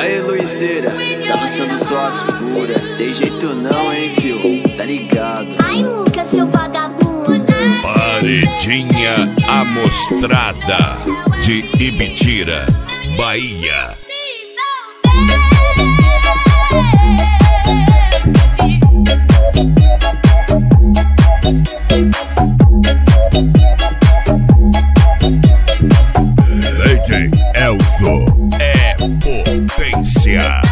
Aí, Luizeira, tá lançando só as pura. Tem jeito não, hein, fio? Tá ligado? Ai, Lucas, seu vagabundo. Paredinha Amostrada de Ibitira, Bahia. DJ Elzo é potência.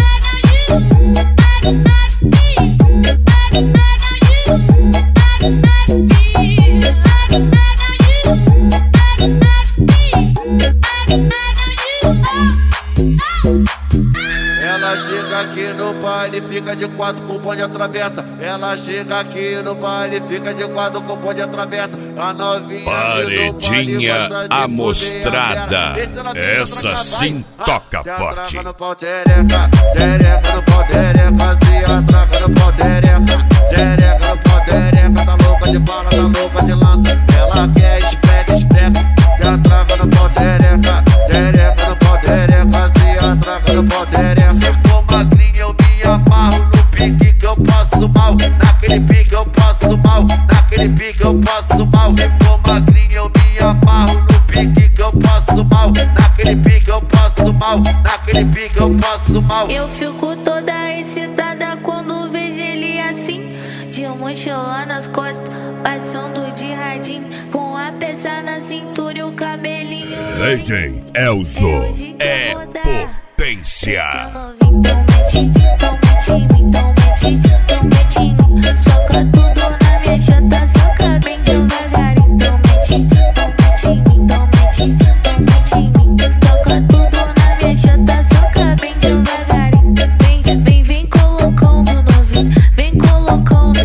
Ela chega aqui no baile, fica de quatro com o bonde atravessa. Ela chega aqui no baile, fica de quatro com o bonde atravessa. A novinha Paredinha Amostrada, essa sim toca forte. Tereca no pau, tereca, tereca no pau, tereca, se atraca no pau, tereca, tereca no pau, tereca, tá louca de bala, tá louca de lança. Ela quer espreca, espreca, se atraca no pau, tereca, tereca no pau, tereca, se atraca no pau, tereca. Se for magrinha eu me amarro no pique que eu passo mal, naquele pique eu passo mal, naquele pique eu passo mal. Se for magrinha eu me amarro no pique que eu passo mal, naquele pique eu passo mal, naquele pique eu passo mal. Eu fico toda excitada quando vejo ele assim, de mochila nas costas, passando de radinho, com a peça na cintura e o cabelinho. DJ Elzo é potência. Então mete em mim, então mete em mim. Soca tudo na minha chata, soca bem devagarinho. Então mete em mim, então mete em mim. Soca tudo na minha chata, soca bem devagarinho. Vem colocando novinho, vem colocando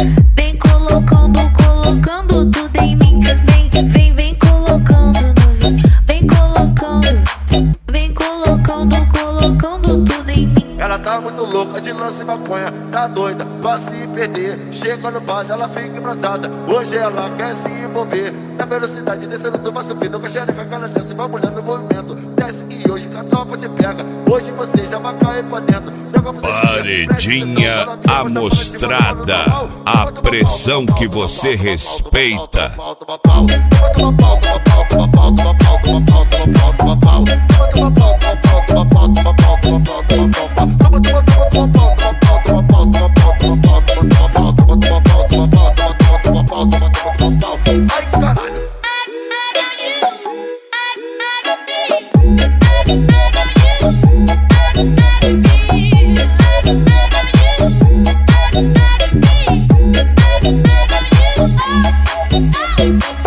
tudo em mim. Vem colocando novinho, vem colocando tudo em mim. Ela tá muito louca de lance e maconha, tá doida pra se perder. Chega no bar, ela fica embraçada. Hoje ela quer se envolver. Na velocidade descendo, tu vai subindo com a xereca, aquela desce, vai mulher no movimento. Desce e hoje que a tropa te pega. Hoje você já vai cair pra dentro. Paredinha Amostrada, a pressão que você respeita. Ai, caralho. Ai,